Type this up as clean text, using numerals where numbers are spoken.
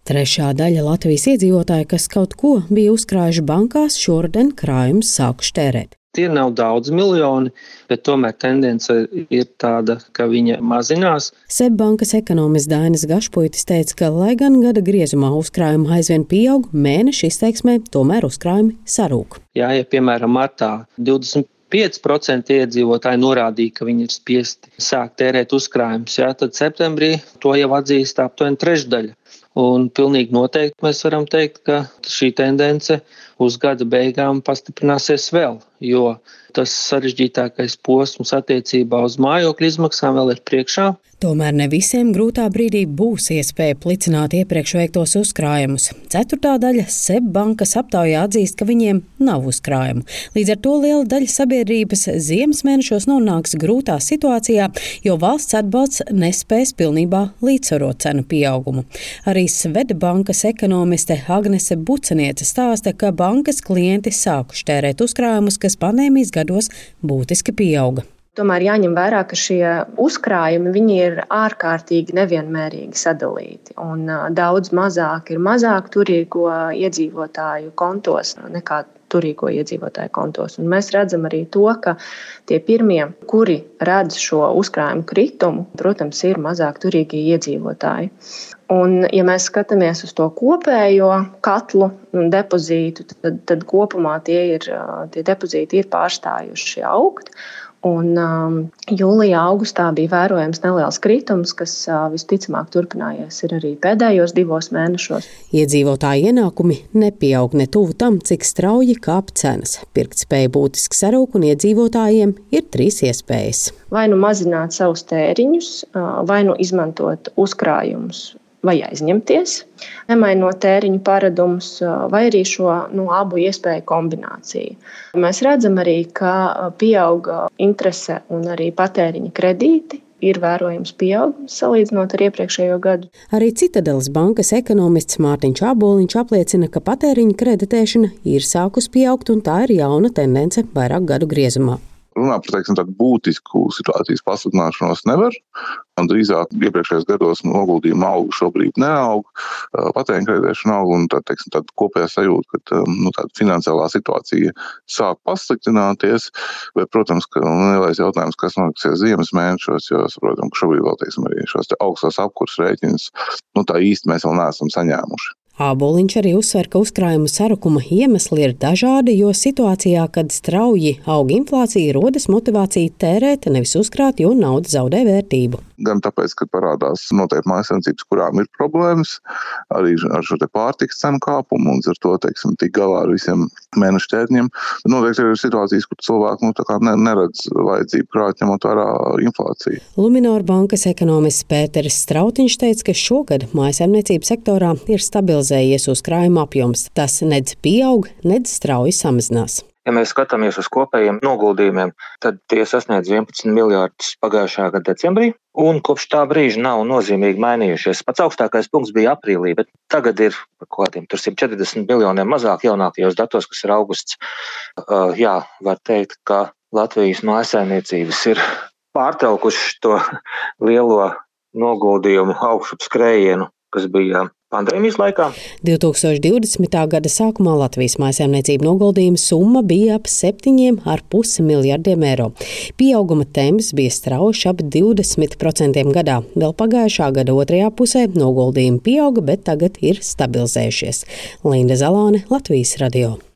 Trešā daļa Latvijas iedzīvotāju, kas kaut ko bija uzkrājuši bankās, šoruden krājumus sākuši tērēt. Tie nav daudz miljoni, bet tomēr tendence ir tāda, ka viņa mazinās. SEB bankas ekonomists Dainis Gašpuitis teica, ka, lai gan gada griezumā uzkrājumi aizvien pieaug, mēneša izteiksmē tomēr uzkrājumi sarūk. Ja piemēram martā 25% iedzīvotāji norādīja, ka viņi ir spiesti sākt tērēt uzkrājumus, tad septembrī to jau atzīst aptuveni trešdaļa. Un pilnīgi noteikti mēs varam teikt, ka šī tendence uz gada beigām pastiprināsies vēl, jo tas sarežģītākais posms attiecībā uz mājokļu izmaksām vēl ir priekšā. Tomēr ne visiem grūtā brīdī būs iespēja plicināt iepriekš veiktos uzkrājumus. Ceturtā daļa SEB bankas aptaujā atzīst, ka viņiem nav uzkrājumu. Līdz ar to liela daļa sabiedrības ziemas mēnešos nonāks grūtā situācijā, jo valsts atbalsts nespēs pilnībā līdzsvarot cenu pieaugumu. Arī Swedbankas ekonomiste Agnese Buceniece stāsta, ka bankas klienti sākuši tērēt uzkrājumus, kas pandēmijas gados būtiski pieauga. Tomēr jāņem vērā, ka šie uzkrājumi viņi ir ārkārtīgi nevienmērīgi sadalīti. Un daudz mazāk ir mazāk turīgo iedzīvotāju kontos nekā turīgo iedzīvotāju kontos. Un mēs redzam arī to, ka tie pirmie, kuri redz šo uzkrājumu kritumu, protams, ir mazāk turīgie iedzīvotāji. Un, ja mēs skatāmies uz to kopējo katlu un depozītu, tad kopumā tie depozīti ir pārstājuši augt. Un jūlijā, augustā bija vērojams neliels kritums, kas visticamāk turpinājies ir arī pēdējos 2 mēnešos. Iedzīvotāju ienākumi nepieaug ne tuvu tam, cik strauji kāp cenas. Pirktspēja būtiski sarūk un iedzīvotājiem ir 3 iespējas. Vai nu mazināt savus tēriņus, vai nu izmantot uzkrājumus, vai aizņemties, nemainot tēriņu paradumus, vai arī šo abu iespēju kombināciju. Mēs redzam arī, ka pieauga interese un arī patēriņa kredīti. Ir vērojams pieaugums salīdzinot ar iepriekšējo gadu. Arī Citadeles bankas ekonomists Mārtiņš Āboliņš apliecina, ka patēriņa kreditēšana ir sākus pieaugt un tā ir jauna tendence vairāk gadu griezumā. Runā par tādu būtisku situācijas pasliktināšanos nevar. Drīzāk iepriekšējos gados noguldījuma auga šobrīd neaug, patēriņa kreditēšana aug un tāda kopējā sajūta, ka tāda finansiālā situācija sāk pasliktināties. Bet, protams, ka lielais jautājums, kas notiksies ziemas mēnešos, jo saprotam, ka šobrīd vēl arī šos augstos apkurs rēķinus tā īsti mēs vēl neesam saņēmuši. Āboliņš arī uzsver, ka uzkrājumu sarukuma iemesli ir dažādi, jo situācijā, kad strauji aug inflācija, rodas motivācija tērēt, nevis uzkrāt, jo nauda zaudē vērtību. Gan tāpēc, ka parādās noteikti mājassaimniecības, kurām ir problēmas arī ar šo pārtikas cenu kāpumu un ar to, tik galā ar visiem mēnešu tēriņiem. Noteikti ir situācijas, kur cilvēki neredz vajadzību krāt, ņemot vērā inflāciju. Luminor bankas ekonomists Pēteris Strautiņš teica, ka šogad mājassaimniecības sektorā ir stabilizējies uzkrājuma apjoms. Tas nedz pieaug, nedz strauji samazinās. Ja mēs skatāmies uz kopējiem noguldījumiem, tad tie sasniedz 11 miljārdus pagājušā gada decembrī, un kopš tā brīža nav nozīmīgi mainījušies. Pats augstākais punkts bija aprīlī, bet tagad ir par kādiem 140 miljoniem mazāk jaunākajos datos, kas ir augusts. Var teikt, ka Latvijas mājassaimniecības ir pārtraukuši to lielo noguldījumu augšup skrējienu, kas bija pandēmijas laikā. 2020. gada sākumā Latvijas mājassaimniecību noguldījuma summa bija ap 7,5 miljardiem eiro. Pieauguma temps bija strauji ap 20% gadā. Vēl pagājušā gada otrajā pusē noguldījumi pieauga, bet tagad ir stabilizējušies. Linda Zalāne, Latvijas radio.